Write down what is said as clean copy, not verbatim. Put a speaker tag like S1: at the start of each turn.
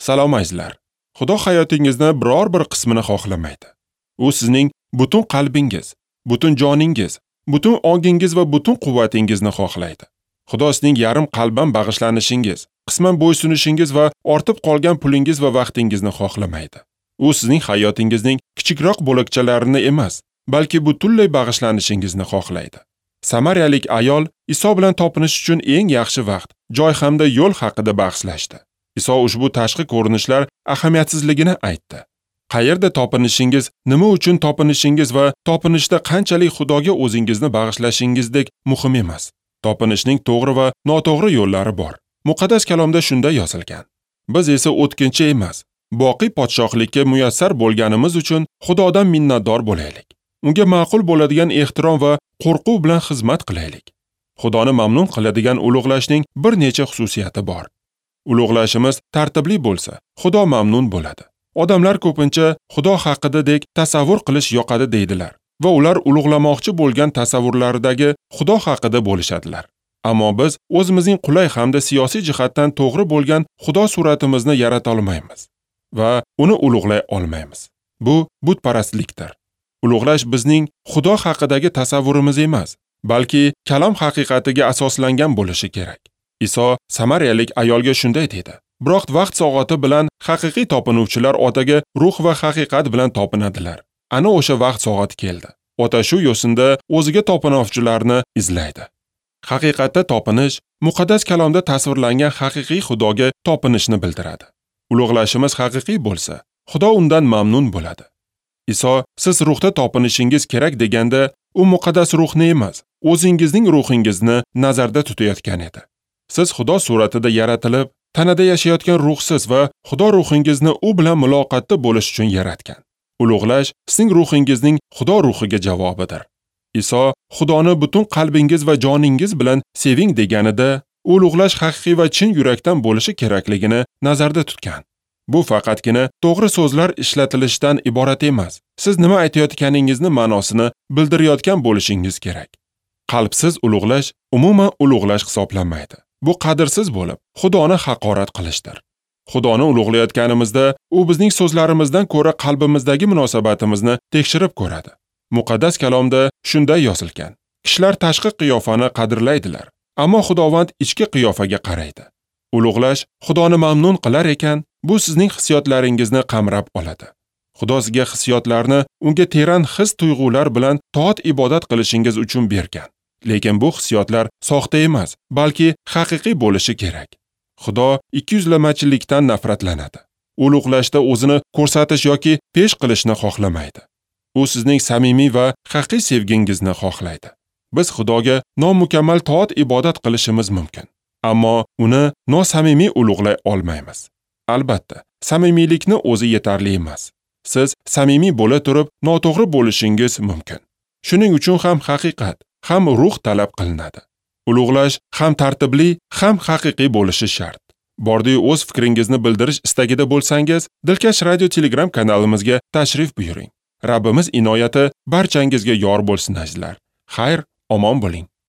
S1: Salom azizlar. Xudo hayotingizni biror bir qismini xohlamaydi. U sizning butun qalbingiz, butun joningiz, butun ongingiz va butun quvvatingizni xohlaydi. Xudo sizning yarim qalban bag'ishlanishingiz, qisman bo'ysunishingiz va ortib qolgan pulingiz va vaqtingizni xohlamaydi. U sizning hayotingizning kichikroq bo'lakchalarini emas, balki butunlay bag'ishlanishingizni xohlaydi. Samariyalik ayol Iso bilan topinish uchun eng yaxshi vaqt, joy hamda yo'l haqida bahslashdi. Iso ushbu tashqi ko'rinishlar ahamiyatsizligini aytdi. Qayerda topinishingiz, nima uchun topinishingiz va topinishda qanchalik Xudoga o'zingizni bag'ishlashingizdek muhim emas. Topinishning to'g'ri va noto'g'ri yo'llari bor. Muqaddas kalomda shunday yozilgan. Biz esa o'tkinchi emas, boqiy podshohlikka muyassar bo'lganimiz uchun Xudodan minnatdor bo'laylik. Unga ma'qul bo'ladigan ehtirom va qo'rquv bilan xizmat qilaylik. Xudoni mamnun qiladigan ulug'lashning bir necha xususiyati bor. Ulug'lashimiz tartibli bo'lsa, Xudo mamnun bo'ladi. Odamlar ko'pincha Xudo haqidadek tasavvur qilish yoqadi deydilar va ular ulug'lamoqchi bo'lgan tasavvurlaridagi Xudo haqida bo'lishadilar. Ammo biz o'zimizning qulay hamda siyosiy jihatdan to'g'ri bo'lgan Xudo suratimizni yarata olmaymiz va uni ulug'lay olmaymiz. Bu butparastlikdir. Ulug'lash bizning Xudo haqidagi tasavvurimiz emas, balki kalom haqiqatiga asoslangan bo'lishi kerak. Iso samariyalik ayolga shunday dedi. Biroq vaqt soati bilan haqiqiy topinuvchilar Otaga ruh va haqiqat bilan topinadilar. Ana o'sha vaqt soati keldi. Ota shu yo'sinda o'ziga topinovchilarni izlaydi. Haqiqatda topinish muqaddas kalomda tasvirlangan haqiqiy Xudoga topinishni bildiradi. Ulug'lashimiz haqiqiy bo'lsa, Xudo undan mamnun bo'ladi. Iso siz ruhda topinishingiz kerak deganda, u muqaddas ruhni emas, o'zingizning ruhingizni nazarda tutayotgan edi. Siz Xudo suratida yaratilib, tanada yashayotgan ruhsiz va Xudo ruhingizni u bilan muloqotda bo'lish uchun yaratgan. Ulug'lash sizning ruhingizning Xudo ruhiga javobidir. Iso Xudoni butun qalbingiz va joningiz bilan seving deganida, ulug'lash haqiqiy va chin yurakdan bo'lishi kerakligini nazarda tutgan. Bu faqatgina to'g'ri so'zlar ishlatilishidan iborat emas. Siz nima aytayotganingizni ma'nosini bildirayotgan bo'lishingiz kerak. Qalbsiz ulug'lash umuman ulug'lash hisoblanmaydi. Bu qadrsiz bo'lib, Xudoni haqorat qilishdir. Xudoni ulug'layotganimizda, u bizning so'zlarimizdan ko'ra qalbimizdagi munosabatimizni tekshirib ko'radi. Muqaddas kalomda shunday yozilgan. Kishilar tashqi qiyofani qadrlaydilar, ammo Xudovand ichki qiyofaga qaraydi. Ulug'lash Xudoni mamnun qilar ekan, bu sizning hissiyotlaringizni qamrab oladi. Xudo sizga hissiyotlarni unga teran his-tuyg'ular bilan toat ibodat qilishingiz uchun bergan. Lekin bu hissiyotlar soxta emas, balki haqiqiy bo'lishi kerak. Xudo ikkiyuzlamachilikdan nafratlanadi. Ulug'lashda o'zini ko'rsatish yoki pesh qilishni xohlamaydi. U sizning samimiy va haqiqiy sevgingizni xohlaydi. Biz Xudoga nomukammal toat ibodat qilishimiz mumkin, ammo uni nosamimiy ulug'lay olmaymiz. Albatta, samimiylikni o'zi yetarli emas. Siz samimiy bo'la turib, noto'g'ri bo'lishingiz mumkin. Shuning uchun ham haqiqat, ham ruh talab qilinadi. Ulug'lash ham tartibli, ham haqiqiy bo'lishi shart. Bordi-yu o'z fikringizni bildirish istagida bo'lsangiz, Dilkash radio Telegram kanalimizga tashrif buyuring. Rabbimiz inoyati barchangizga yor bo'lsin azizlar. Xayr, omon bo'ling.